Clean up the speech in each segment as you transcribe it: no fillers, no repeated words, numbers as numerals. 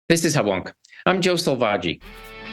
This is Hubwonk. I'm Joe Salvaggi.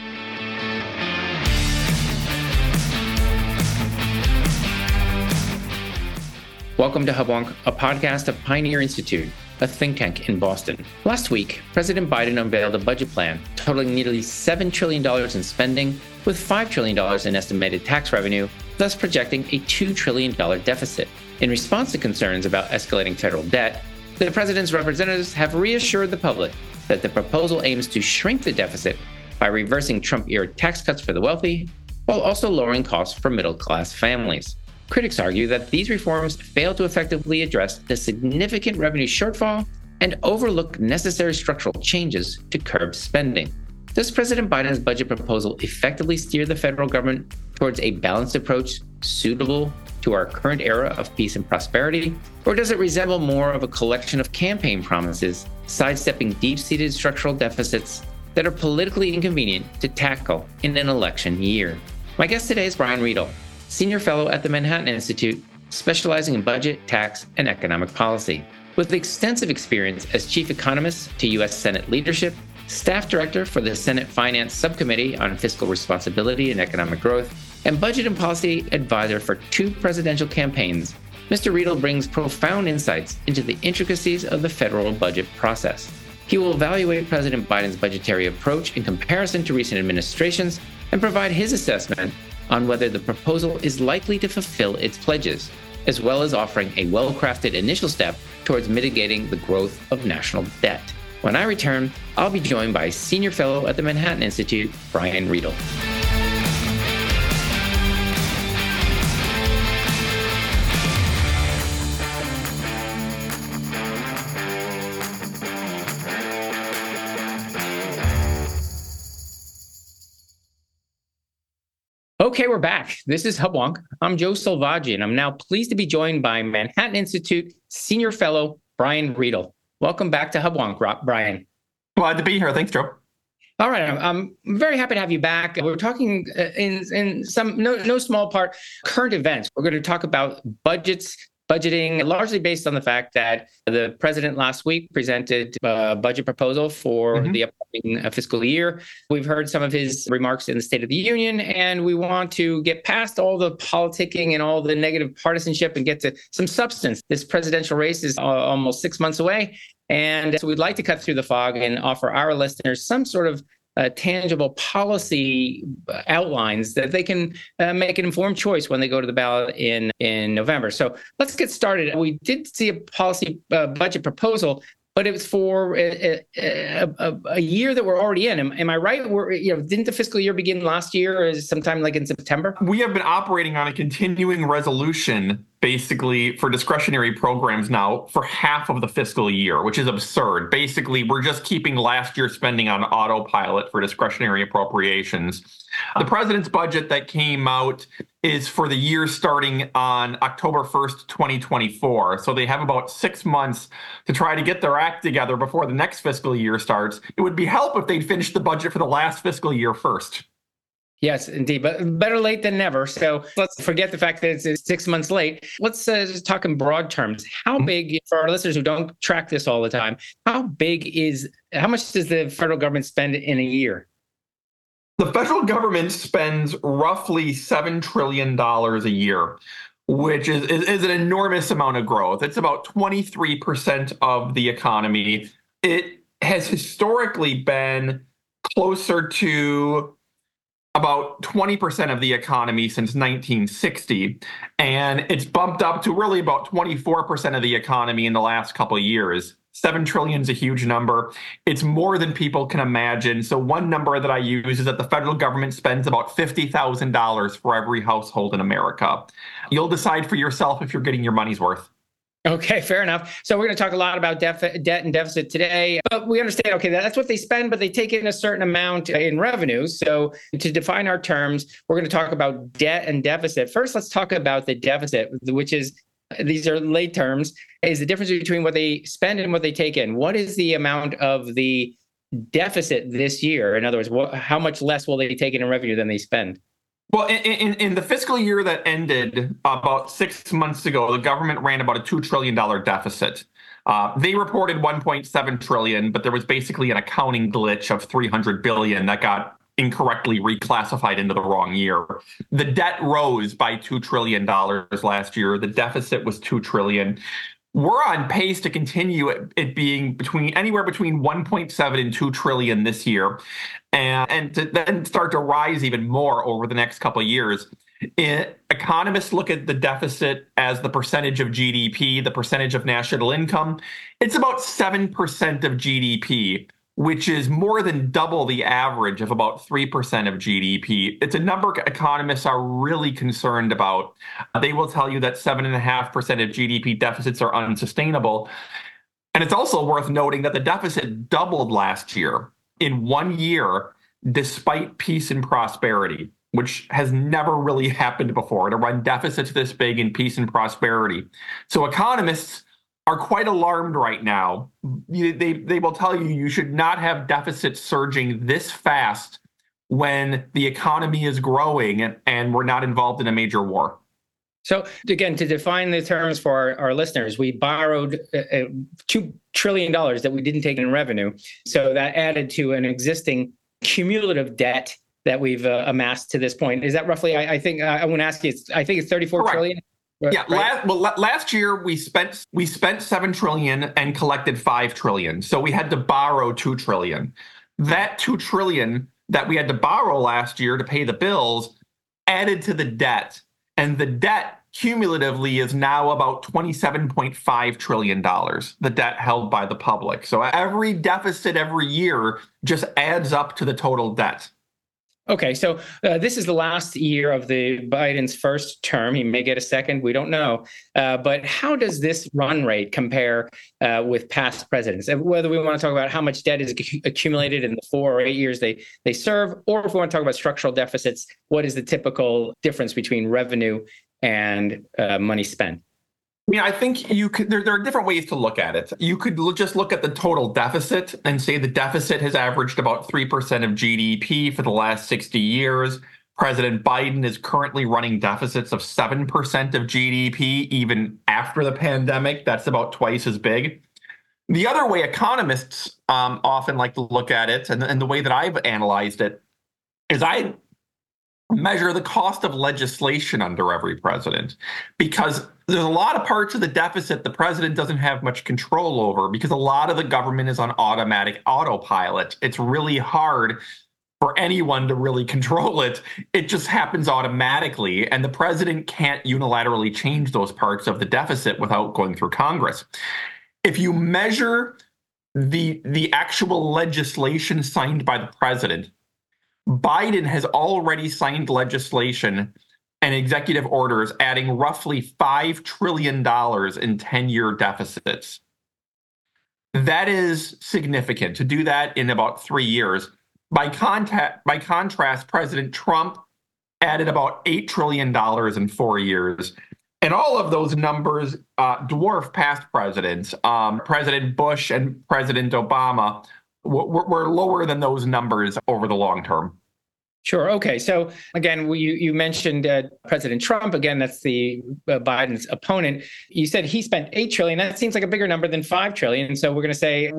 Welcome to Hubwonk, a podcast of Pioneer Institute, a think tank in Boston. Last week, President Biden unveiled a budget plan totaling nearly $7 trillion in spending, with $5 trillion in estimated tax revenue, thus projecting a $2 trillion deficit. In response to concerns about escalating federal debt, the president's representatives have reassured the public that the proposal aims to shrink the deficit by reversing Trump-era tax cuts for the wealthy, while also lowering costs for middle-class families. Critics argue that these reforms fail to effectively address the significant revenue shortfall and overlook necessary structural changes to curb spending. Does President Biden's budget proposal effectively steer the federal government towards a balanced approach suitable to our current era of peace and prosperity? Or does it resemble more of a collection of campaign promises, sidestepping deep-seated structural deficits that are politically inconvenient to tackle in an election year? My guest today is Brian Riedl, Senior Fellow at the Manhattan Institute, specializing in budget, tax, and economic policy. With extensive experience as Chief Economist to U.S. Senate leadership, Staff Director for the Senate Finance Subcommittee on Fiscal Responsibility and Economic Growth, and Budget and Policy Advisor for 2 presidential campaigns, Mr. Riedl brings profound insights into the intricacies of the federal budget process. He will evaluate President Biden's budgetary approach in comparison to recent administrations and provide his assessment on whether the proposal is likely to fulfill its pledges, as well as offering a well-crafted initial step towards mitigating the growth of national debt. When I return, I'll be joined by Senior Fellow at the Manhattan Institute, Brian Riedl. Okay, we're back. This is Hubwonk. I'm Joe Salvaggi, and I'm now pleased to be joined by Manhattan Institute Senior Fellow Brian Riedl. Welcome back to Hubwonk, Brian. Glad to be here. Thanks, Joe. All right, I'm very happy to have you back. We're talking in some no small part current events. We're going to talk about budgeting, largely based on the fact that the president last week presented a budget proposal for the upcoming fiscal year. We've heard some of his remarks in the State of the Union, and we want to get past all the politicking and all the negative partisanship and get to some substance. This presidential race is almost 6 months away, and so we'd like to cut through the fog and offer our listeners some sort of tangible policy outlines that they can make an informed choice when they go to the ballot in November. So let's get started. We did see a policy budget proposal, but it was for a year that we're already in. Am I right? Didn't the fiscal year begin last year, or sometime like in September? We have been operating on a continuing resolution, basically, for discretionary programs now for half of the fiscal year, which is absurd. Basically, we're just keeping last year's spending on autopilot for discretionary appropriations. The president's budget that came out is for the year starting on October 1st, 2024. So they have about 6 months to try to get their act together before the next fiscal year starts. It would be help if they'd finished the budget for the last fiscal year first. Yes, indeed, but better late than never. So let's forget the fact that it's 6 months late. Let's just talk in broad terms. How big, for our listeners who don't track this all the time, how much does the federal government spend in a year? The federal government spends roughly $7 trillion a year, which is an enormous amount of growth. It's about 23% of the economy. It has historically been closer to about 20% of the economy since 1960, and it's bumped up to really about 24% of the economy in the last couple of years. 7 trillion is a huge number. It's more than people can imagine. So one number that I use is that the federal government spends about $50,000 for every household in America. You'll decide for yourself if you're getting your money's worth. Okay, fair enough. So we're going to talk a lot about debt and deficit today, but we understand, okay, that's what they spend, but they take in a certain amount in revenue. So to define our terms, we're going to talk about debt and deficit. First, let's talk about the deficit, which is, these are lay terms, is the difference between what they spend and what they take in. What is the amount of the deficit this year? In other words, how much less will they take in revenue than they spend? Well, in the fiscal year that ended about 6 months ago, the government ran about a $2 trillion deficit. They reported 1.7 trillion, but there was basically an accounting glitch of 300 billion that got incorrectly reclassified into the wrong year. The debt rose by $2 trillion last year. The deficit was 2 trillion. We're on pace to continue it being anywhere between 1.7 and 2 trillion this year, and to then start to rise even more over the next couple of years. Economists look at the deficit as the percentage of GDP, the percentage of national income. It's about 7% of GDP, which is more than double the average of about 3% of GDP. It's a number economists are really concerned about. They will tell you that 7.5% of GDP deficits are unsustainable. And it's also worth noting that the deficit doubled last year in 1 year, despite peace and prosperity, which has never really happened before, to run deficits this big in peace and prosperity. So economists are quite alarmed right now. They will tell you should not have deficits surging this fast when the economy is growing and we're not involved in a major war. So again, to define the terms for our listeners, we borrowed $2 trillion that we didn't take in revenue. So that added to an existing cumulative debt that we've amassed to this point. Is that roughly, I think, I want to ask you, I think it's 34 Correct. trillion? Yeah, right? Last year we spent 7 trillion and collected 5 trillion. So we had to borrow 2 trillion. That 2 trillion that we had to borrow last year to pay the bills added to the debt. And the debt cumulatively is now about $27.5 trillion, the debt held by the public. So every deficit every year just adds up to the total debt. Okay, so this is the last year of the Biden's first term. He may get a second, we don't know. But how does this run rate compare with past presidents? Whether we want to talk about how much debt is accumulated in the 4 or 8 years they serve, or if we want to talk about structural deficits, what is the typical difference between revenue and money spent? I mean, I think you could. There are different ways to look at it. You could just look at the total deficit and say the deficit has averaged about 3% of GDP for the last 60 years. President Biden is currently running deficits of 7% of GDP, even after the pandemic. That's about twice as big. The other way economists often like to look at it, and the way that I've analyzed it, is I measure the cost of legislation under every president, because there's a lot of parts of the deficit the president doesn't have much control over because a lot of the government is on automatic autopilot. It's really hard for anyone to really control it. It just happens automatically, and the president can't unilaterally change those parts of the deficit without going through Congress. If you measure the actual legislation signed by the president, Biden has already signed legislation and executive orders adding roughly $5 trillion in 10-year deficits. That is significant to do that in about 3 years. By contrast, President Trump added about $8 trillion in 4 years. And all of those numbers dwarf past presidents. President Bush and President Obama were lower than those numbers over the long term. Sure. Okay. So again, you mentioned President Trump. Again, that's the Biden's opponent. You said he spent $8 trillion. That seems like a bigger number than $5 trillion. So we're going to say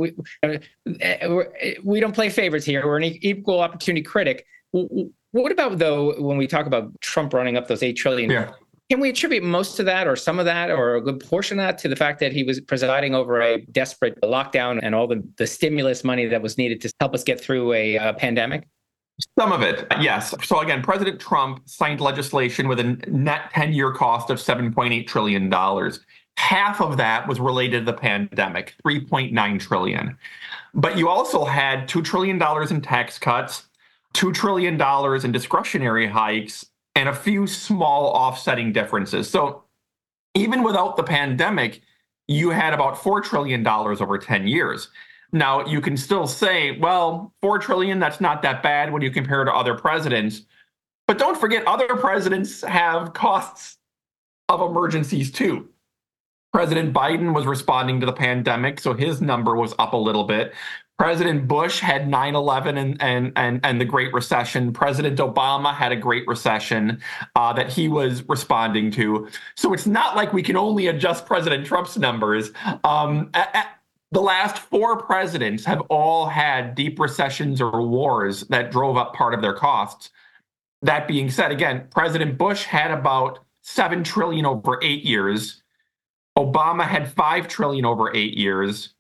we don't play favorites here. We're an equal opportunity critic. What about, though, when we talk about Trump running up those $8 trillion? Yeah. Can we attribute most of that or some of that or a good portion of that to the fact that he was presiding over a desperate lockdown and all the stimulus money that was needed to help us get through a pandemic? Some of it, yes. So again, President Trump signed legislation with a net 10-year cost of $7.8 trillion. Half of that was related to the pandemic, $3.9 trillion. But you also had $2 trillion in tax cuts, $2 trillion in discretionary hikes, and a few small offsetting differences. So even without the pandemic, you had about $4 trillion over 10 years. Now, you can still say, well, $4 trillion, that's not that bad when you compare to other presidents. But don't forget, other presidents have costs of emergencies too. President Biden was responding to the pandemic, so his number was up a little bit. President Bush had 9/11 and the Great Recession. President Obama had a Great Recession that he was responding to. So it's not like we can only adjust President Trump's numbers. The last four presidents have all had deep recessions or wars that drove up part of their costs. That being said, again, President Bush had about $7 trillion over 8 years. Obama had $5 trillion over 8 years.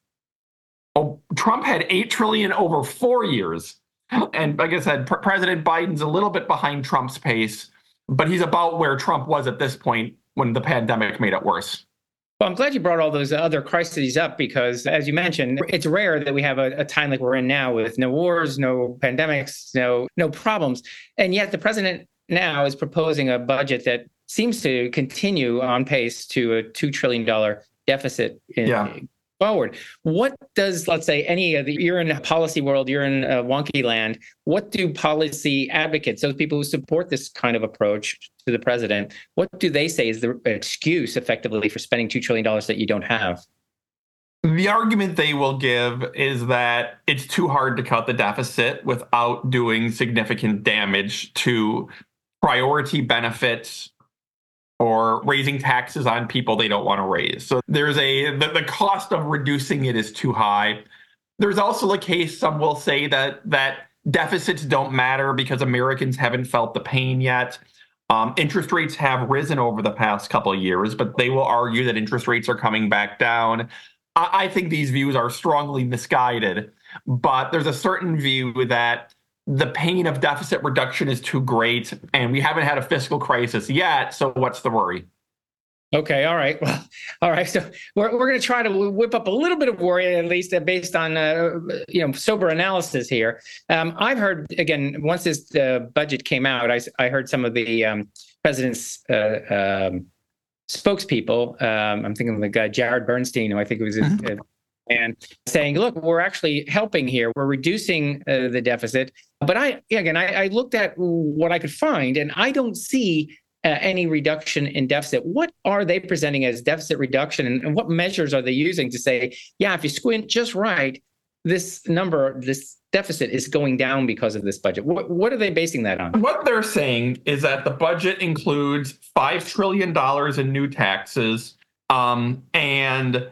Trump had $8 trillion over 4 years. And like I said, President Biden's a little bit behind Trump's pace, but he's about where Trump was at this point when the pandemic made it worse. Well, I'm glad you brought all those other crises up because, as you mentioned, it's rare that we have a time like we're in now with no wars, no pandemics, no problems. And yet the president now is proposing a budget that seems to continue on pace to a $2 trillion deficit forward. What does, let's say, you're in a policy world, you're in a wonky land, what do policy advocates, those people who support this kind of approach to the president, what do they say is the excuse effectively for spending $2 trillion that you don't have? The argument they will give is that it's too hard to cut the deficit without doing significant damage to priority benefits or raising taxes on people they don't want to raise. So there's the cost of reducing it is too high. There's also a case, some will say that deficits don't matter because Americans haven't felt the pain yet. Interest rates have risen over the past couple of years, but they will argue that interest rates are coming back down. I think these views are strongly misguided, but there's a certain view that the pain of deficit reduction is too great, and we haven't had a fiscal crisis yet, so what's the worry? Okay, all right. Well, all right. So we're going to try to whip up a little bit of worry, at least based on sober analysis here. I've heard, again, once this budget came out, I heard some of the president's spokespeople. I'm thinking of the guy Jared Bernstein, who I think was and saying, look, we're actually helping here. We're reducing the deficit. But I looked at what I could find, and I don't see any reduction in deficit. What are they presenting as deficit reduction, and what measures are they using to say, yeah, if you squint just right, this deficit is going down because of this budget? What are they basing that on? What they're saying is that the budget includes $5 trillion in new taxes and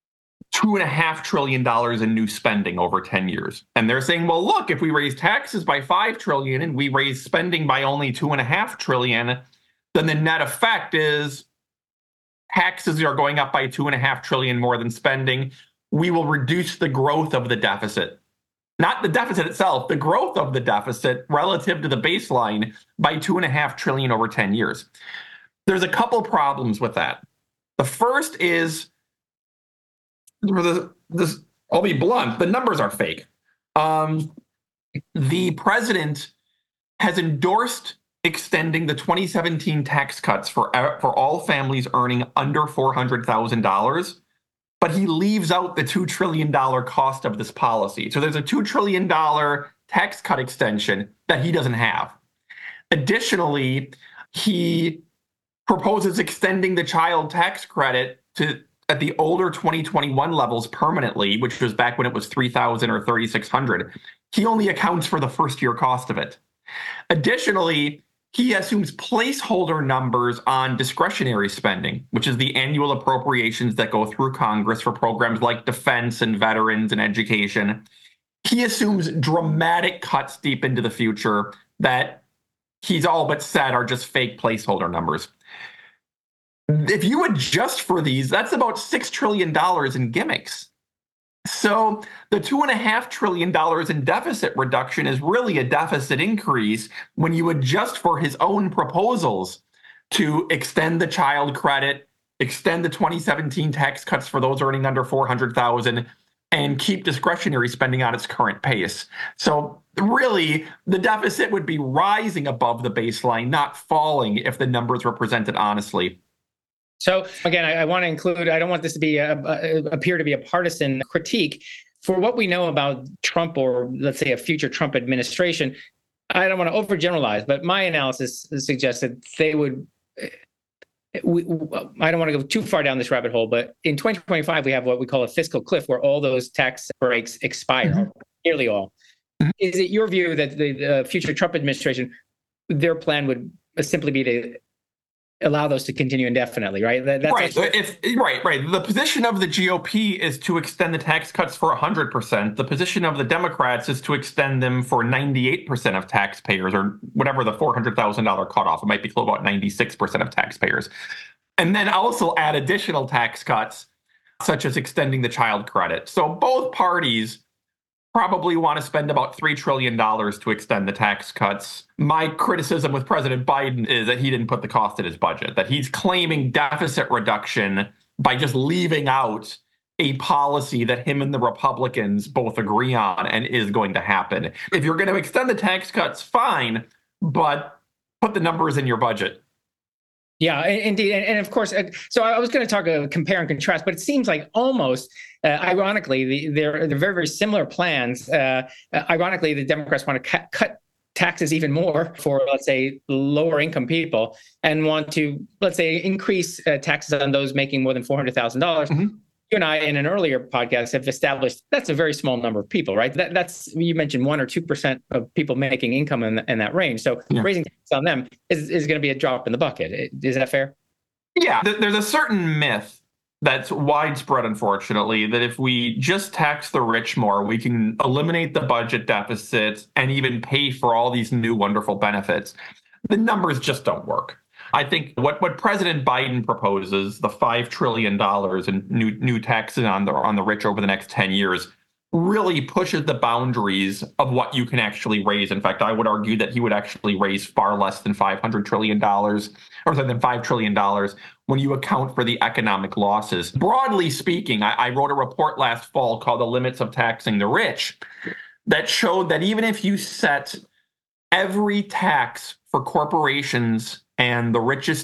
$2.5 trillion in new spending over 10 years. And they're saying, well, look, if we raise taxes by $5 trillion and we raise spending by only $2.5 trillion, then the net effect is taxes are going up by $2.5 trillion more than spending. We will reduce the growth of the deficit. Not the deficit itself, the growth of the deficit relative to the baseline by $2.5 trillion over 10 years. There's a couple problems with that. The first is, I'll be blunt, the numbers are fake. The president has endorsed extending the 2017 tax cuts for all families earning under $400,000, but he leaves out the $2 trillion cost of this policy. So there's a $2 trillion tax cut extension that he doesn't have. Additionally, he proposes extending the child tax credit at the older 2021 levels permanently, which was back when it was $3,000 or $3,600. He only accounts for the first year cost of it. Additionally, he assumes placeholder numbers on discretionary spending, which is the annual appropriations that go through Congress for programs like defense and veterans and education. He assumes dramatic cuts deep into the future that he's all but said are just fake placeholder numbers. If you adjust for these, that's about $6 trillion in gimmicks. So the $2.5 trillion in deficit reduction is really a deficit increase when you adjust for his own proposals to extend the child credit, extend the 2017 tax cuts for those earning under $400,000, and keep discretionary spending on its current pace. So really, the deficit would be rising above the baseline, not falling if the numbers were presented honestly. So again, I want to include, I don't want this to be appear to be a partisan critique. For what we know about Trump, or let's say a future Trump administration, I don't want to overgeneralize, but my analysis suggests that they would I don't want to go too far down this rabbit hole, but in 2025, we have what we call a fiscal cliff where all those tax breaks expire, nearly all. Is it your view that the future Trump administration, their plan would simply be to allow those to continue indefinitely, right? That's right. The position of the GOP is to extend the tax cuts for 100%. The position of the Democrats is to extend them for 98% of taxpayers, or whatever the $400,000 cutoff. It might be about 96% of taxpayers. And then also add additional tax cuts, such as extending the child credit. So both parties probably want to spend about $3 trillion to extend the tax cuts. My criticism with President Biden is that he didn't put the cost in his budget, that he's claiming deficit reduction by just leaving out a policy that him and the Republicans both agree on and is going to happen. If you're going to extend the tax cuts, fine, but put the numbers in your budget. Yeah, indeed. And of course, so I was going to talk compare and contrast, but it seems like almost ironically, they're very, very similar plans. Ironically, the Democrats want to cut taxes even more for, let's say, lower income people and want to, let's say, increase taxes on those making more than $400,000. You and I, in an earlier podcast, have established that's a very small number of people, right? That's you mentioned 1 or 2% of people making income in that range. So raising taxes on them is going to be a drop in the bucket. Is that fair? Yeah, there's a certain myth that's widespread, unfortunately, that if we just tax the rich more, we can eliminate the budget deficit and even pay for all these new wonderful benefits. The numbers just don't work. I think what President Biden proposes, the $5 trillion in new taxes on the rich over the next 10 years, really pushes the boundaries of what you can actually raise. In fact, I would argue that he would actually raise far less than $500 trillion, or sorry, than $5 trillion when you account for the economic losses. Broadly speaking, I wrote a report last fall called The Limits of Taxing the Rich that showed that even if you set every tax for corporations and the richest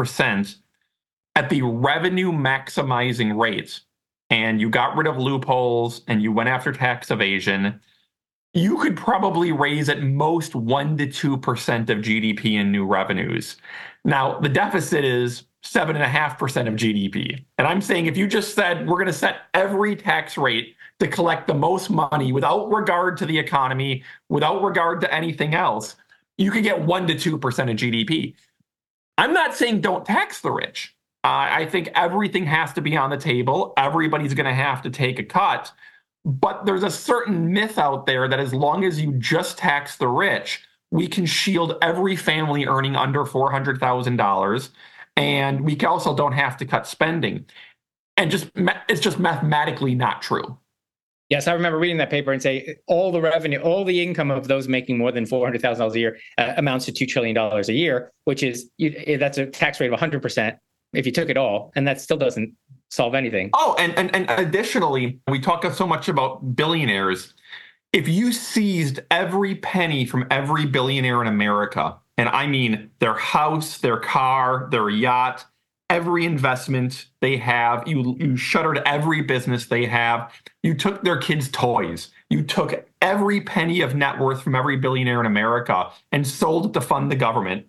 2% at the revenue maximizing rate, and you got rid of loopholes and you went after tax evasion, you could probably raise at most 1 to 2% of GDP in new revenues. Now, the deficit is 7.5% of GDP. And I'm saying if you just said we're going to set every tax rate to collect the most money without regard to the economy, without regard to anything else, you could get 1 to 2% of GDP. I'm not saying don't tax the rich. I think everything has to be on the table. Everybody's going to have to take a cut. But there's a certain myth out there that as long as you just tax the rich, we can shield every family earning under $400,000. And we also don't have to cut spending. And it's just mathematically not true. Yes, I remember reading that paper and say all the revenue, all the income of those making more than $400,000 a year amounts to $2 trillion a year, which is that's a tax rate of 100% if you took it all, and that still doesn't solve anything. Oh, and additionally, we talk so much about billionaires. If you seized every penny from every billionaire in America, and I mean their house, their car, their yacht, every investment they have, you shuttered every business they have, you took their kids' toys, you took every penny of net worth from every billionaire in America and sold it to fund the government,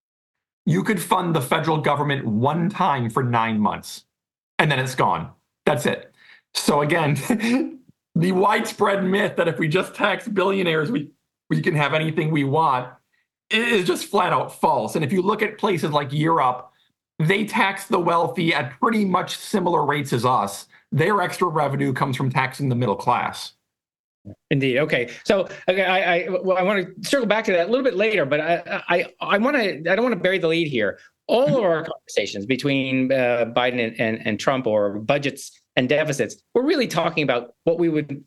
you could fund the federal government one time for 9 months, and then it's gone. That's it. So again, the widespread myth that if we just tax billionaires, we can have anything we want is just flat out false. And if you look at places like Europe, they tax the wealthy at pretty much similar rates as us. Their extra revenue comes from taxing the middle class. Indeed. Okay. So I want to circle back to that a little bit later, but I don't want to bury the lead here. All of our conversations between Biden and Trump, or budgets and deficits, we're really talking about what we would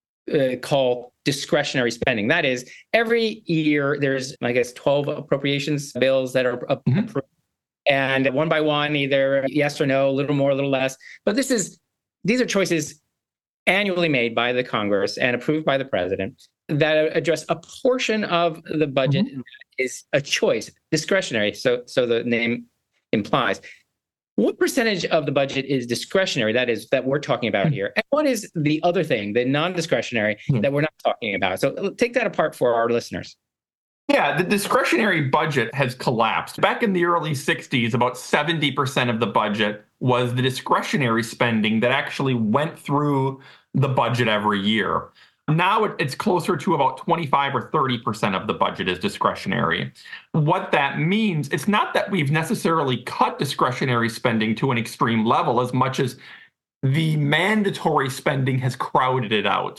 call discretionary spending. That is, every year there's, I guess, 12 appropriations bills that are approved. And one by one, either yes or no, a little more, a little less. But these are choices annually made by the Congress and approved by the president that address a portion of the budget that is a choice, discretionary. So the name implies. What percentage of the budget is discretionary, that is, that we're talking about here? And what is the other thing, the non-discretionary, that we're not talking about? So take that apart for our listeners. Yeah, the discretionary budget has collapsed. Back in the early 60s, about 70% of the budget was the discretionary spending that actually went through the budget every year. Now it's closer to about 25 or 30% of the budget is discretionary. What that means, it's not that we've necessarily cut discretionary spending to an extreme level as much as the mandatory spending has crowded it out.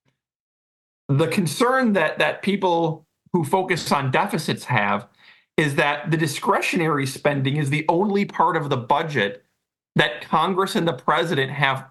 The concern that people who focus on deficits have is that the discretionary spending is the only part of the budget that Congress and the president have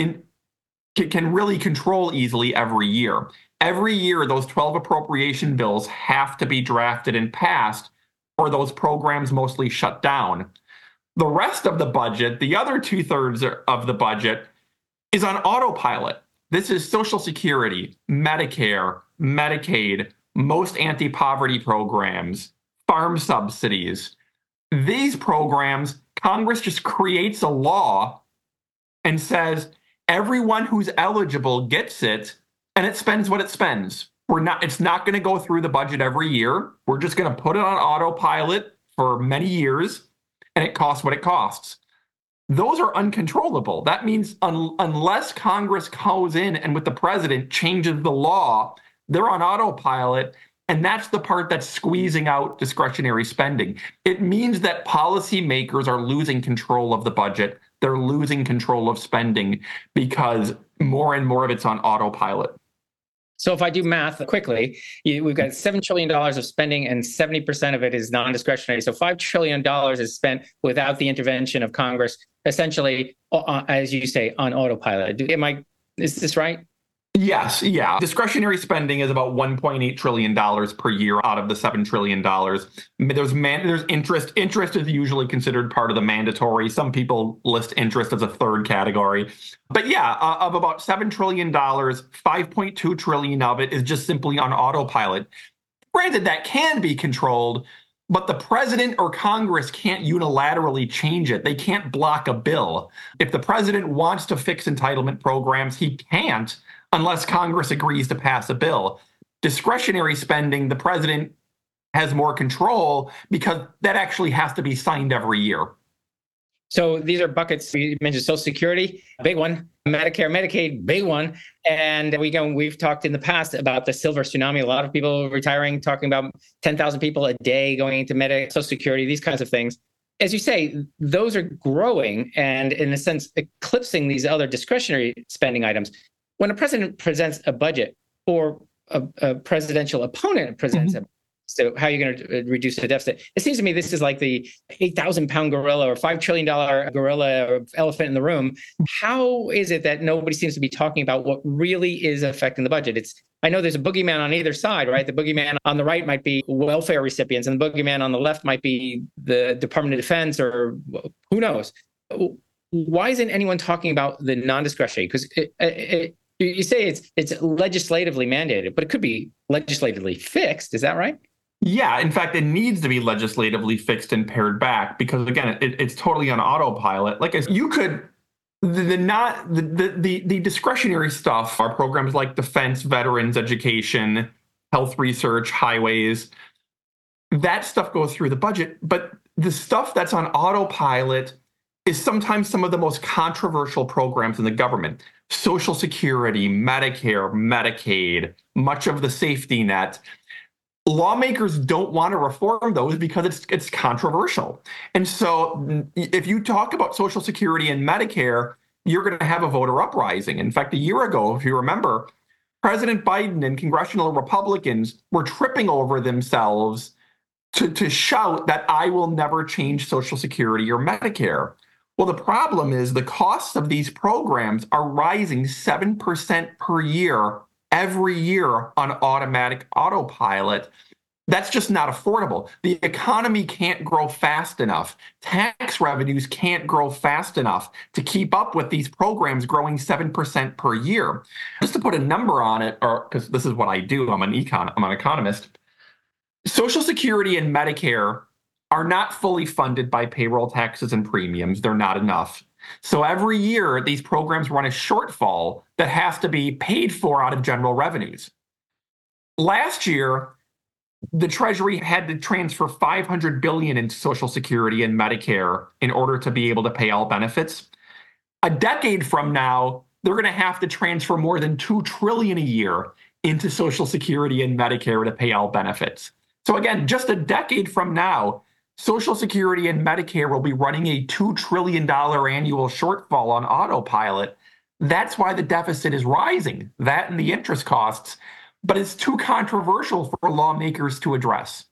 can really control easily every year. Every year, those 12 appropriation bills have to be drafted and passed, or those programs mostly shut down. The rest of the budget, the other 2/3 of the budget, is on autopilot. This is Social Security, Medicare, Medicaid, most anti-poverty programs, farm subsidies. These programs, Congress just creates a law and says everyone who's eligible gets it, and it spends what it spends. It's not going to go through the budget every year. We're just going to put it on autopilot for many years, and it costs what it costs. Those are uncontrollable. That means unless Congress goes in and with the president changes the law, they're on autopilot. And that's the part that's squeezing out discretionary spending. It means that policymakers are losing control of the budget. They're losing control of spending because more and more of it's on autopilot. So if I do math quickly, we've got $7 trillion of spending and 70% of it is non-discretionary. So $5 trillion is spent without the intervention of Congress, essentially, as you say, on autopilot. Is this right? Yes, yeah. Discretionary spending is about $1.8 trillion per year out of the $7 trillion. There's interest. Interest is usually considered part of the mandatory. Some people list interest as a third category. But yeah, of about $7 trillion, $5.2 trillion of it is just simply on autopilot. Granted, that can be controlled, but the president or Congress can't unilaterally change it. They can't block a bill. If the president wants to fix entitlement programs, he can't unless Congress agrees to pass a bill. Discretionary spending, the president has more control because that actually has to be signed every year. So these are buckets. You mentioned Social Security, big one. Medicare, Medicaid, big one. And we've talked in the past about the silver tsunami. A lot of people retiring, talking about 10,000 people a day going into Social Security, these kinds of things. As you say, those are growing and in a sense eclipsing these other discretionary spending items. When a president presents a budget or a presidential opponent presents a so how are you going to reduce the deficit? It seems to me this is like the 8,000-pound gorilla or $5 trillion gorilla or elephant in the room. How is it that nobody seems to be talking about what really is affecting the budget? I know there's a boogeyman on either side, right? The boogeyman on the right might be welfare recipients, and the boogeyman on the left might be the Department of Defense, or who knows? Why isn't anyone talking about the non-discretionary? Because you say it's legislatively mandated, but it could be legislatively fixed. Is that right? Yeah, in fact, it needs to be legislatively fixed and pared back because, again, it's totally on autopilot. Like I said, you could the discretionary stuff are programs like defense, veterans, education, health research, highways. That stuff goes through the budget, but the stuff that's on autopilot is sometimes some of the most controversial programs in the government. Social Security, Medicare, Medicaid, much of the safety net. Lawmakers don't want to reform those because it's controversial. And so if you talk about Social Security and Medicare, you're going to have a voter uprising. In fact, a year ago, if you remember, President Biden and congressional Republicans were tripping over themselves to shout that I will never change Social Security or Medicare. Well, the problem is the costs of these programs are rising 7% per year every year on automatic autopilot. That's just not affordable. The economy can't grow fast enough. Tax revenues can't grow fast enough to keep up with these programs growing 7% per year. Just to put a number on it, or because this is what I do, I'm an economist. Social Security and Medicare are not fully funded by payroll taxes and premiums. They're not enough. So every year, these programs run a shortfall that has to be paid for out of general revenues. Last year, the Treasury had to transfer $500 billion into Social Security and Medicare in order to be able to pay all benefits. A decade from now, they're going to have to transfer more than $2 trillion a year into Social Security and Medicare to pay all benefits. So again, just a decade from now, Social Security and Medicare will be running a $2 trillion annual shortfall on autopilot. That's why the deficit is rising, that and the interest costs, but it's too controversial for lawmakers to address.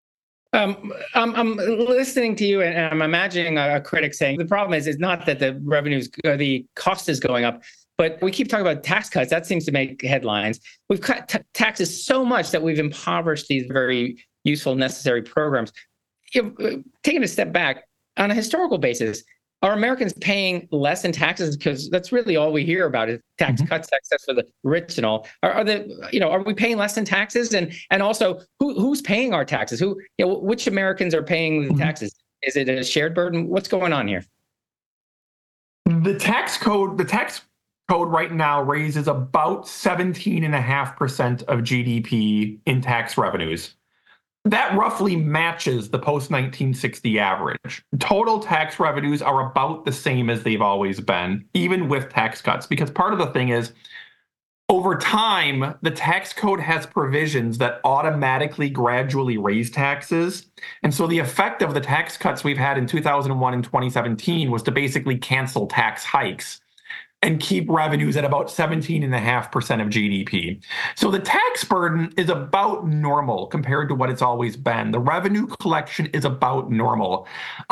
I'm listening to you, and I'm imagining a critic saying the problem is not that the revenues, the cost is going up, but we keep talking about tax cuts. That seems to make headlines. We've cut taxes so much that we've impoverished these very useful, necessary programs. Taking a step back, on a historical basis, are Americans paying less in taxes? Because that's really all we hear about is tax cuts, tax cuts for the rich and all. Are we paying less in taxes? And also, who's paying our taxes? Which Americans are paying the taxes? Is it a shared burden? What's going on here? The tax code right now raises about 17.5% of GDP in tax revenues. That roughly matches the post-1960 average. Total tax revenues are about the same as they've always been, even with tax cuts, because part of the thing is, over time, the tax code has provisions that automatically gradually raise taxes. And so the effect of the tax cuts we've had in 2001 and 2017 was to basically cancel tax hikes and keep revenues at about 17.5% of GDP. So the tax burden is about normal compared to what it's always been. The revenue collection is about normal.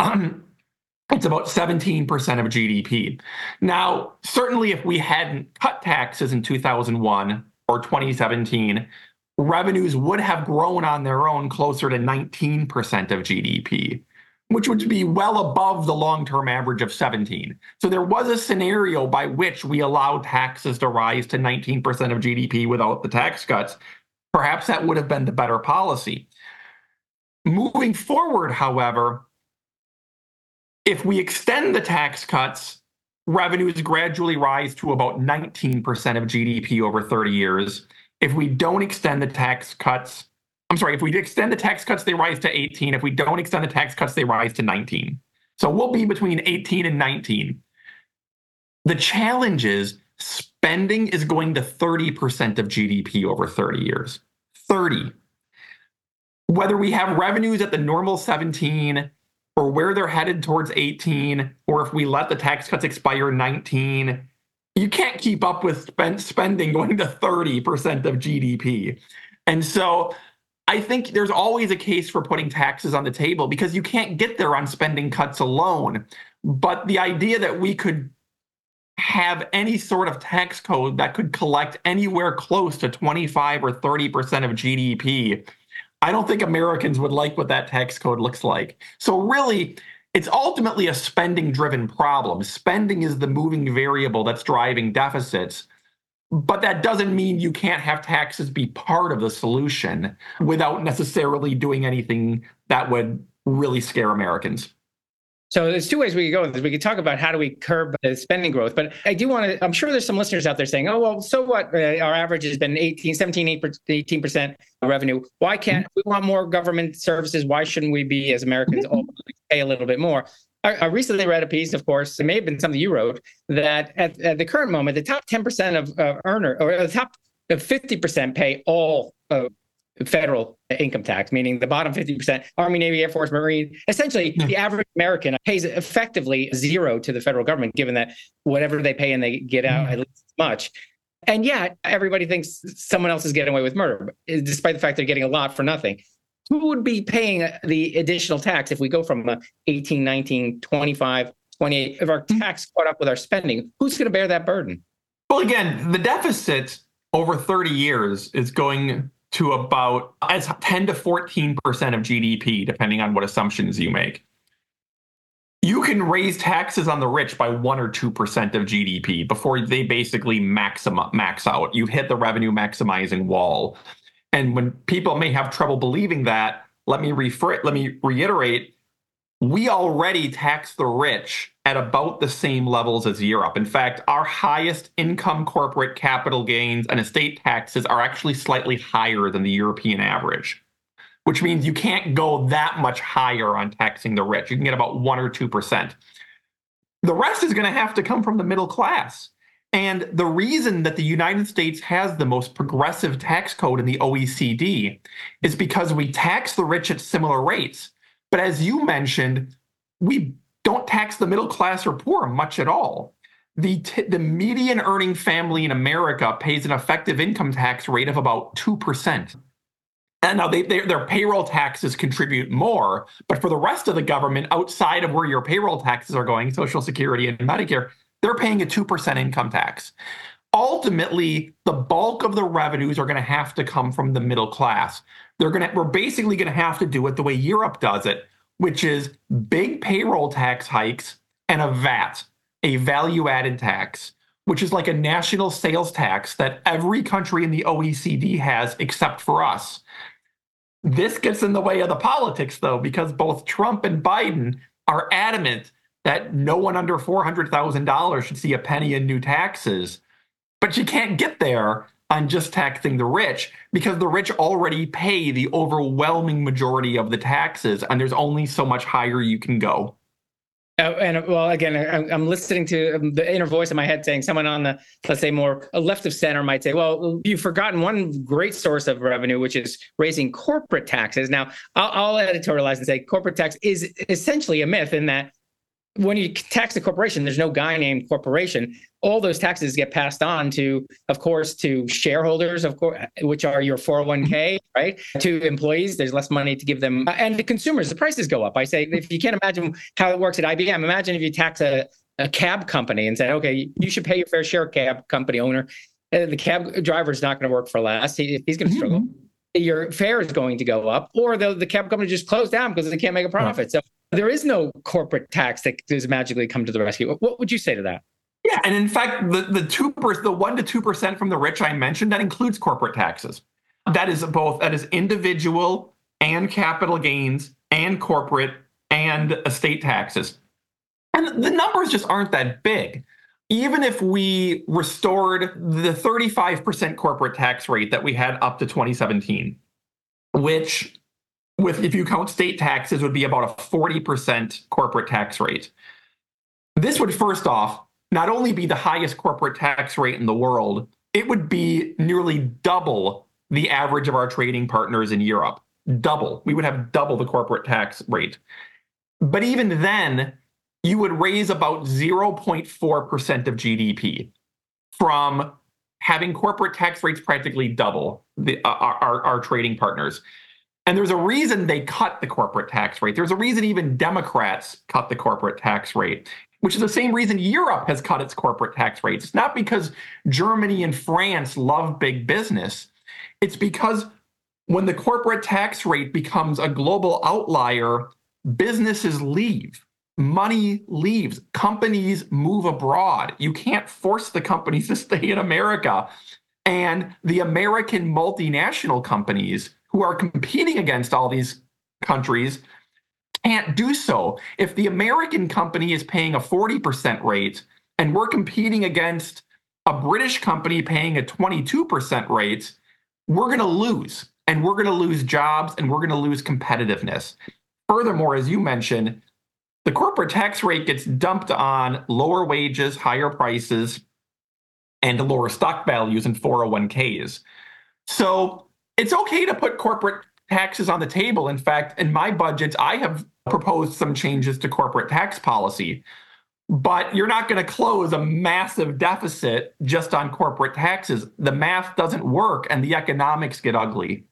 It's about 17% of GDP. Now, certainly if we hadn't cut taxes in 2001 or 2017, revenues would have grown on their own closer to 19% of GDP, which would be well above the long-term average of 17. So there was a scenario by which we allowed taxes to rise to 19% of GDP without the tax cuts. Perhaps that would have been the better policy. Moving forward, however, if we extend the tax cuts, revenues gradually rise to about 19% of GDP over 30 years. If we don't extend the tax cuts, if we extend the tax cuts, they rise to 18. If we don't extend the tax cuts, they rise to 19. So we'll be between 18 and 19. The challenge is spending is going to 30% of GDP over 30 years. 30. Whether we have revenues at the normal 17 or where they're headed towards 18, or if we let the tax cuts expire 19, you can't keep up with spending going to 30% of GDP. And so I think there's always a case for putting taxes on the table because you can't get there on spending cuts alone. But the idea that we could have any sort of tax code that could collect anywhere close to 25 or 30% of GDP, I don't think Americans would like what that tax code looks like. So really, it's ultimately a spending-driven problem. Spending is the moving variable that's driving deficits. But that doesn't mean you can't have taxes be part of the solution without necessarily doing anything that would really scare Americans. So there's two ways we could go with this. We could talk about how do we curb the spending growth, but I do want to, I'm sure there's some listeners out there saying, oh, well, so what? Our average has been 18% revenue. Why can't we want more government services? Why shouldn't we be, as Americans, pay a little bit more? I recently read a piece, of course, it may have been something you wrote, that at the current moment, the top 10% of earner, or the top 50% pay all federal income tax, meaning the bottom 50%, Army, Navy, Air Force, Marine. Essentially, the average American pays effectively zero to the federal government, given that whatever they pay and they get out at least as much. And yet, everybody thinks someone else is getting away with murder, despite the fact they're getting a lot for nothing. Who would be paying the additional tax if we go from 18, 19, 25, 28? If our tax caught up with our spending, who's going to bear that burden? Well, again, the deficit over 30 years is going to about as 10 to 14% of GDP, depending on what assumptions you make. You can raise taxes on the rich by 1 or 2% of GDP before they basically max out. You've hit the revenue maximizing wall. And when people may have trouble believing that, let me reiterate, we already tax the rich at about the same levels as Europe. In fact, our highest income corporate capital gains and estate taxes are actually slightly higher than the European average. which means you can't go that much higher on taxing the rich. You can get about 1 or 2%. The rest is going to have to come from the middle class. And the reason that the United States has the most progressive tax code in the OECD is because we tax the rich at similar rates. But as you mentioned, we don't tax the middle class or poor much at all. The median earning family in America pays an effective income tax rate of about 2%. And now their payroll taxes contribute more, but for the rest of the government, outside of where your payroll taxes are going, Social Security and Medicare, they're paying a 2% income tax. Ultimately, the bulk of the revenues are going to have to come from the middle class. We're basically going to have to do it the way Europe does it, which is big payroll tax hikes and a VAT, a value-added tax, which is like a national sales tax that every country in the OECD has except for us. This gets in the way of the politics, though, because both Trump and Biden are adamant that no one under $400,000 should see a penny in new taxes. But you can't get there on just taxing the rich because the rich already pay the overwhelming majority of the taxes, and there's only so much higher you can go. And well, again, I'm listening to the inner voice in my head saying someone on the, let's say, more left of center might say, well, you've forgotten one great source of revenue, which is raising corporate taxes. Now, I'll editorialize and say corporate tax is essentially a myth in that when you tax a corporation, there's no guy named corporation. All those taxes get passed on to, of course, to shareholders, of course, which are your 401k, right? To employees, there's less money to give them. And to consumers, the prices go up. I say, if you can't imagine how it works at IBM, imagine if you tax a cab company and say, okay, you should pay your fair share, cab company owner. The cab driver's not going to work for less. He's going to struggle. Your fare is going to go up, or the cab company just closed down because they can't make a profit. So there is no corporate tax that does magically come to the rescue. What would you say to that? Yeah, and in fact, the 1 to 2% from the rich I mentioned, that includes corporate taxes. That is individual and capital gains and corporate and estate taxes. And the numbers just aren't that big. Even if we restored the 35% corporate tax rate that we had up to 2017, which, if you count state taxes, would be about a 40% corporate tax rate. This would, first off, not only be the highest corporate tax rate in the world, it would be nearly double the average of our trading partners in Europe. Double. We would have double the corporate tax rate. But even then, you would raise about 0.4% of GDP from having corporate tax rates practically double our trading partners. And there's a reason they cut the corporate tax rate. There's a reason even Democrats cut the corporate tax rate, which is the same reason Europe has cut its corporate tax rates. It's not because Germany and France love big business. It's because when the corporate tax rate becomes a global outlier, businesses leave. Money leaves. Companies move abroad. You can't force the companies to stay in America. And the American multinational companies who are competing against all these countries can't do so. If the American company is paying a 40% rate and we're competing against a British company paying a 22% rate, we're going to lose. And we're going to lose jobs and we're going to lose competitiveness. Furthermore, as you mentioned, the corporate tax rate gets dumped on lower wages, higher prices, and lower stock values in 401ks. So it's okay to put corporate taxes on the table. In fact, in my budget, I have proposed some changes to corporate tax policy. But you're not going to close a massive deficit just on corporate taxes. The math doesn't work and the economics get ugly.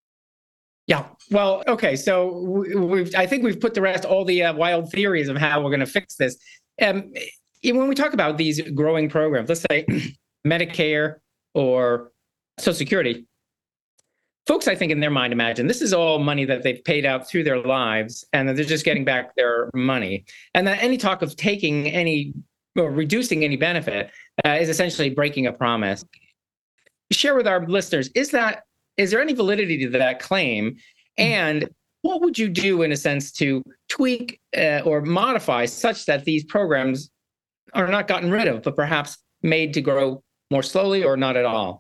Yeah. Well, okay. So I think we've put to rest all the wild theories of how we're going to fix this. When we talk about these growing programs, let's say Medicare or Social Security, folks, I think in their mind imagine this is all money that they've paid out through their lives and that they're just getting back their money. And that any talk of taking any or reducing any benefit is essentially breaking a promise. Share with our listeners, is there any validity to that claim? And what would you do, in a sense, to tweak or modify such that these programs are not gotten rid of, but perhaps made to grow more slowly or not at all?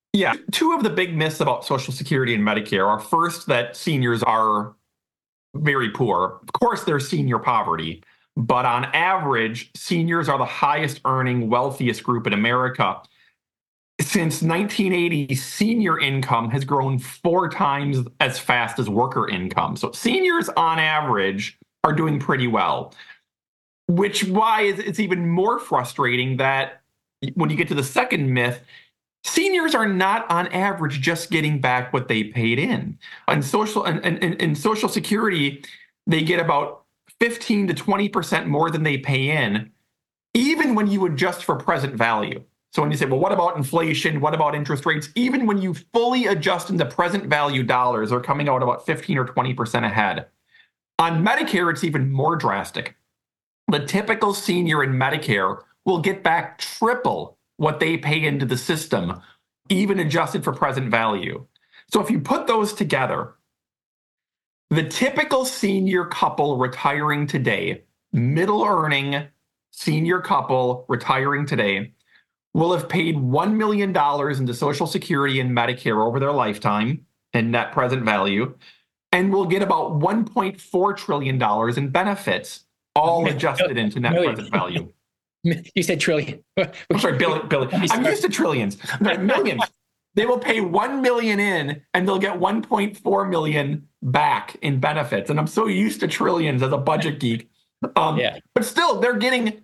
Yeah, two of the big myths about Social Security and Medicare are first that seniors are very poor. Of course, there's senior poverty, but on average, seniors are the highest earning, wealthiest group in America. Since 1980, senior income has grown 4 times as fast as worker income. So seniors on average are doing pretty well, which why it's even more frustrating that when you get to the second myth, seniors are not on average just getting back what they paid in. On in Social Security, they get about 15 to 20% more than they pay in, even when you adjust for present value. So when you say, well, what about inflation? What about interest rates? Even when you fully adjust into present value dollars, they're coming out about 15 or 20% ahead. On Medicare, it's even more drastic. The typical senior in Medicare will get back triple what they pay into the system, even adjusted for present value. So if you put those together, the typical senior couple retiring today, middle earning senior couple retiring today, will have paid $1 million into Social Security and Medicare over their lifetime in net present value, and will get about $1.4 trillion in benefits, all adjusted into net present value. You said trillion. I'm sorry, Billy. I'm used to trillions. Millions. They will pay 1 million in and they'll get 1.4 million back in benefits. And I'm so used to trillions as a budget geek. But still, they're getting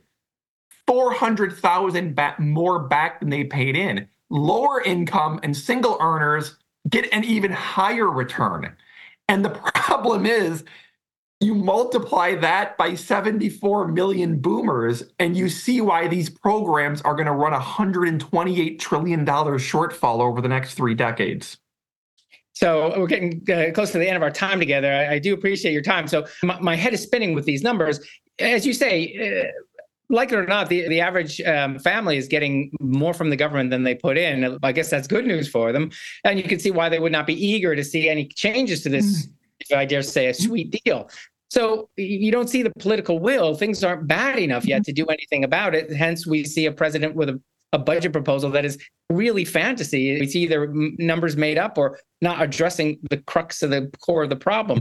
400,000 more back than they paid in. Lower income and single earners get an even higher return. And the problem is, you multiply that by 74 million boomers, and you see why these programs are going to run $128 trillion shortfall over the next 3 decades. So we're getting close to the end of our time together. I do appreciate your time. So my head is spinning with these numbers. As you say, like it or not, the average family is getting more from the government than they put in. I guess that's good news for them. And you can see why they would not be eager to see any changes to this, if I dare say, a sweet deal. So you don't see the political will. Things aren't bad enough yet to do anything about it. Hence, we see a president with a budget proposal that is really fantasy. It's either numbers made up or not addressing the crux of the core of the problem.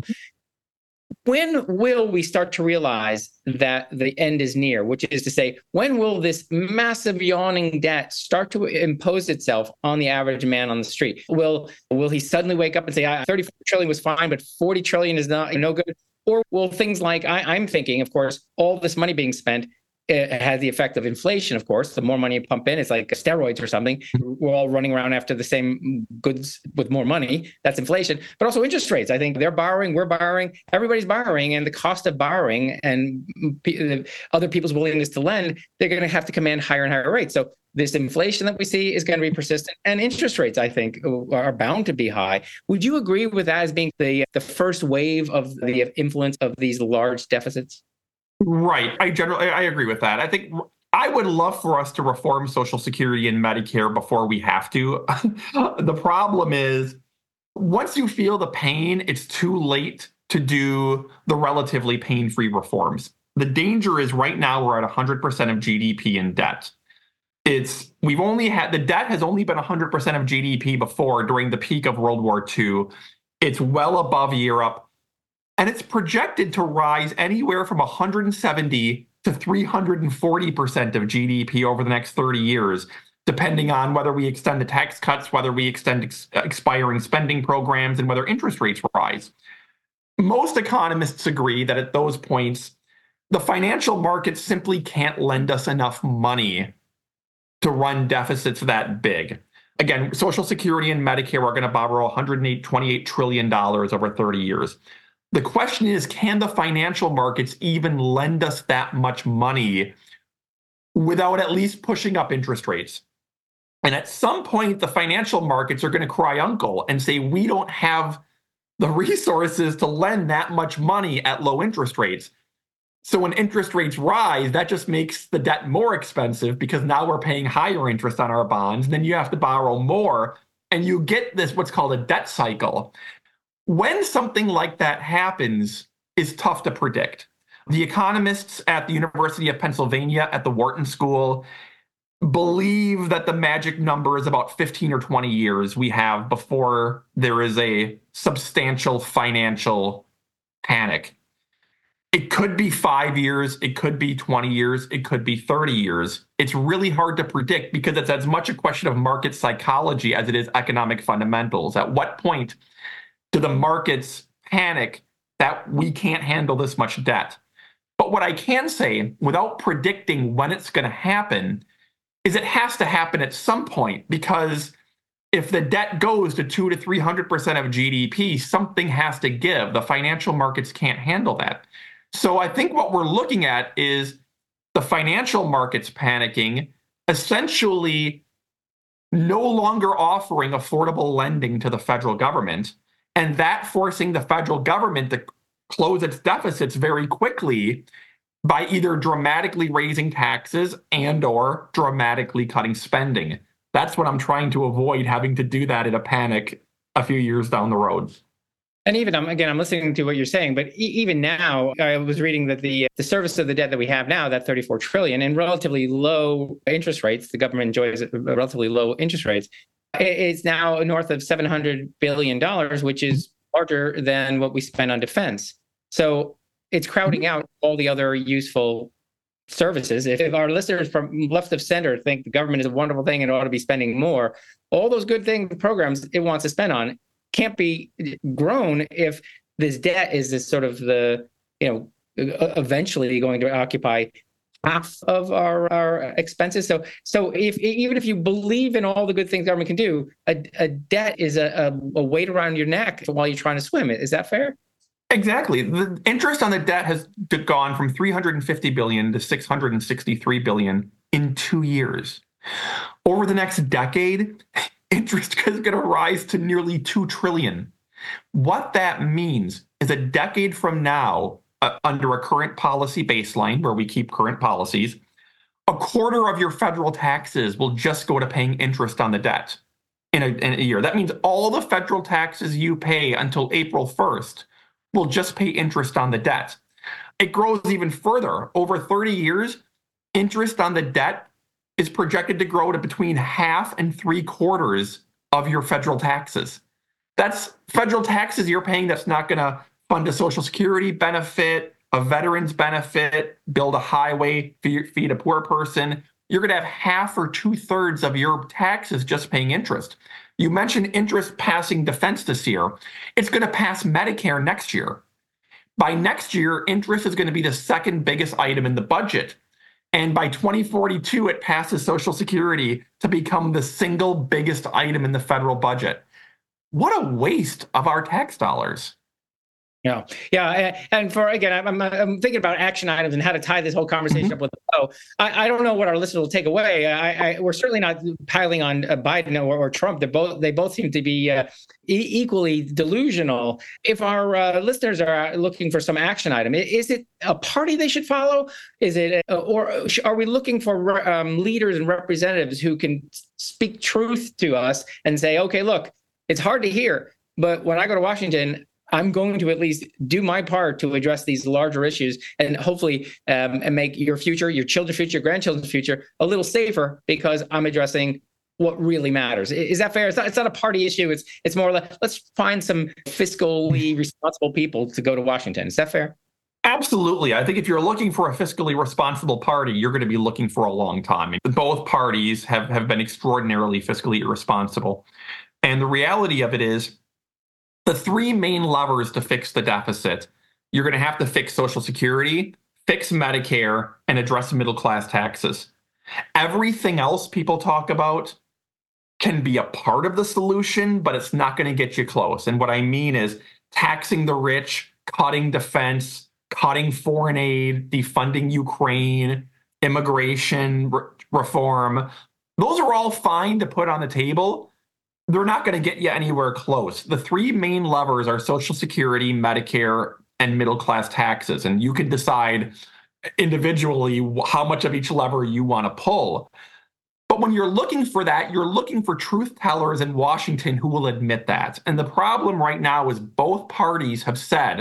When will we start to realize that the end is near? Which is to say, when will this massive yawning debt start to impose itself on the average man on the street? Will he suddenly wake up and say, 34 trillion was fine, but 40 trillion is no good? Or will things like, I'm thinking, of course, all this money being spent, it has the effect of inflation, of course. The more money you pump in, it's like steroids or something. We're all running around after the same goods with more money. That's inflation. But also interest rates. I think they're borrowing, we're borrowing, everybody's borrowing. And the cost of borrowing and other people's willingness to lend, they're going to have to command higher and higher rates. So this inflation that we see is going to be persistent. And interest rates, I think, are bound to be high. Would you agree with that as being the first wave of the influence of these large deficits? Right. I agree with that. I think I would love for us to reform Social Security and Medicare before we have to. The problem is, once you feel the pain, it's too late to do the relatively pain-free reforms. The danger is right now we're at 100% of GDP in debt. The debt has only been 100% of GDP before during the peak of World War II. It's well above Europe. And it's projected to rise anywhere from 170 to 340% of GDP over the next 30 years, depending on whether we extend the tax cuts, whether we extend expiring spending programs, and whether interest rates rise. Most economists agree that at those points, the financial markets simply can't lend us enough money to run deficits that big. Again, Social Security and Medicare are going to borrow $128 trillion over 30 years. The question is, can the financial markets even lend us that much money without at least pushing up interest rates? And at some point, the financial markets are going to cry uncle and say, we don't have the resources to lend that much money at low interest rates. So when interest rates rise, that just makes the debt more expensive because now we're paying higher interest on our bonds. Then you have to borrow more, and you get this what's called a debt cycle. When something like that happens, is tough to predict. The economists at the University of Pennsylvania at the Wharton School, believe that the magic number is about 15 or 20 years we have before there is a substantial financial panic. It could be 5 years, it could be 20 years, it could be 30 years. It's really hard to predict because it's as much a question of market psychology as it is economic fundamentals. At what point do the markets panic that we can't handle this much debt? But what I can say, without predicting when it's going to happen, is it has to happen at some point, because if the debt goes to 200 to 300% of GDP, something has to give. The financial markets can't handle that. So I think what we're looking at is the financial markets panicking, essentially no longer offering affordable lending to the federal government, and that forcing the federal government to close its deficits very quickly by either dramatically raising taxes and or dramatically cutting spending. That's what I'm trying to avoid, having to do that in a panic a few years down the road. And even, I'm listening to what you're saying, but even now, I was reading that the service of the debt that we have now, that 34 trillion, and relatively low interest rates, the government enjoys relatively low interest rates, is now north of $700 billion, which is larger than what we spend on defense. So it's crowding out all the other useful services. If our listeners from left of center think the government is a wonderful thing and ought to be spending more, all those good things, programs it wants to spend on, can't be grown if this debt is this sort of eventually going to occupy half of our expenses. So if even if you believe in all the good things government can do, a debt is a weight around your neck while you're trying to swim. Is that fair? Exactly. The interest on the debt has gone from 350 billion to 663 billion in 2 years. Over the next decade, interest is going to rise to nearly 2 trillion. What that means is a decade from now, under a current policy baseline where we keep current policies, a quarter of your federal taxes will just go to paying interest on the debt in a year. That means all the federal taxes you pay until April 1st will just pay interest on the debt. It grows even further. Over 30 years, interest on the debt is projected to grow to between half and 3/4 of your federal taxes. That's federal taxes you're paying that's not going to fund a Social Security benefit, a veteran's benefit, build a highway, feed a poor person. You're going to have half or 2/3 of your taxes just paying interest. You mentioned interest passing defense this year. It's going to pass Medicare next year. By next year, interest is going to be the second biggest item in the budget. And by 2042, it passes Social Security to become the single biggest item in the federal budget. What a waste of our tax dollars. Yeah. And I'm thinking about action items and how to tie this whole conversation up with the bow. I don't know what our listeners will take away. We're certainly not piling on Biden or Trump. They both seem to be equally delusional. If our listeners are looking for some action item, is it a party they should follow? Is it, or are we looking for leaders and representatives who can speak truth to us and say, okay, look, it's hard to hear, but when I go to Washington, I'm going to at least do my part to address these larger issues and hopefully and make your future, your children's future, your grandchildren's future a little safer because I'm addressing what really matters. Is that fair? It's not a party issue. It's more like, let's find some fiscally responsible people to go to Washington. Is that fair? Absolutely. I think if you're looking for a fiscally responsible party, you're going to be looking for a long time. Both parties have been extraordinarily fiscally irresponsible. And the reality of it is, the three main levers to fix the deficit, you're going to have to fix Social Security, fix Medicare, and address middle-class taxes. Everything else people talk about can be a part of the solution, but it's not going to get you close. And what I mean is taxing the rich, cutting defense, cutting foreign aid, defunding Ukraine, immigration reform. Those are all fine to put on the table. They're not going to get you anywhere close. The three main levers are Social Security, Medicare, and middle-class taxes. And you can decide individually how much of each lever you want to pull. But when you're looking for that, you're looking for truth tellers in Washington who will admit that. And the problem right now is both parties have said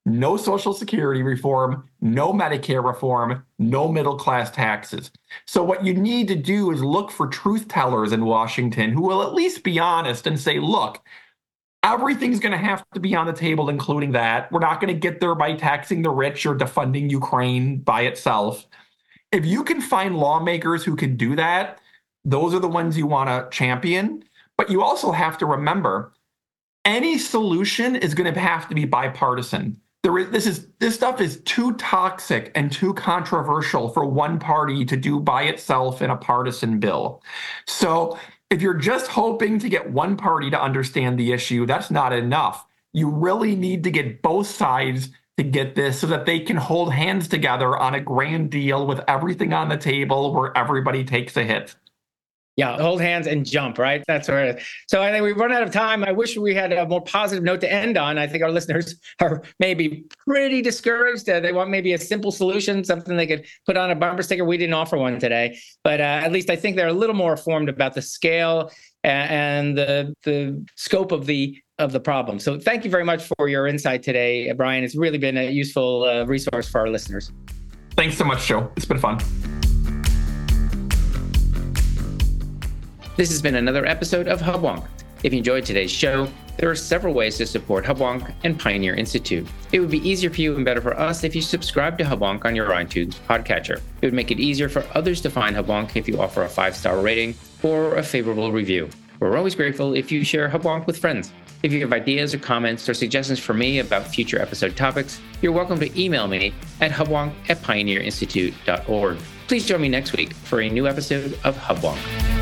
no Social Security reform, no Medicare reform, no middle-class taxes. So what you need to do is look for truth tellers in Washington who will at least be honest and say, look, everything's going to have to be on the table, including that. We're not going to get there by taxing the rich or defunding Ukraine by itself. If you can find lawmakers who can do that, those are the ones you want to champion. But you also have to remember, any solution is going to have to be bipartisan. This stuff is too toxic and too controversial for one party to do by itself in a partisan bill. So if you're just hoping to get one party to understand the issue, that's not enough. You really need to get both sides to get this so that they can hold hands together on a grand deal with everything on the table where everybody takes a hit. Yeah, hold hands and jump, right? That's where it is. So I think we've run out of time. I wish we had a more positive note to end on. I think our listeners are maybe pretty discouraged. They want maybe a simple solution, something they could put on a bumper sticker. We didn't offer one today, but at least I think they're a little more informed about the scale and the scope of the problem. So thank you very much for your insight today, Brian. It's really been a useful resource for our listeners. Thanks so much, Joe. It's been fun. This has been another episode of Hubwonk. If you enjoyed today's show, there are several ways to support Hubwonk and Pioneer Institute. It would be easier for you and better for us if you subscribe to Hubwonk on your iTunes podcatcher. It would make it easier for others to find Hubwonk if you offer a 5-star rating or a favorable review. We're always grateful if you share Hubwonk with friends. If you have ideas or comments or suggestions for me about future episode topics, you're welcome to email me at hubwonk@pioneerinstitute.org. Please join me next week for a new episode of Hubwonk.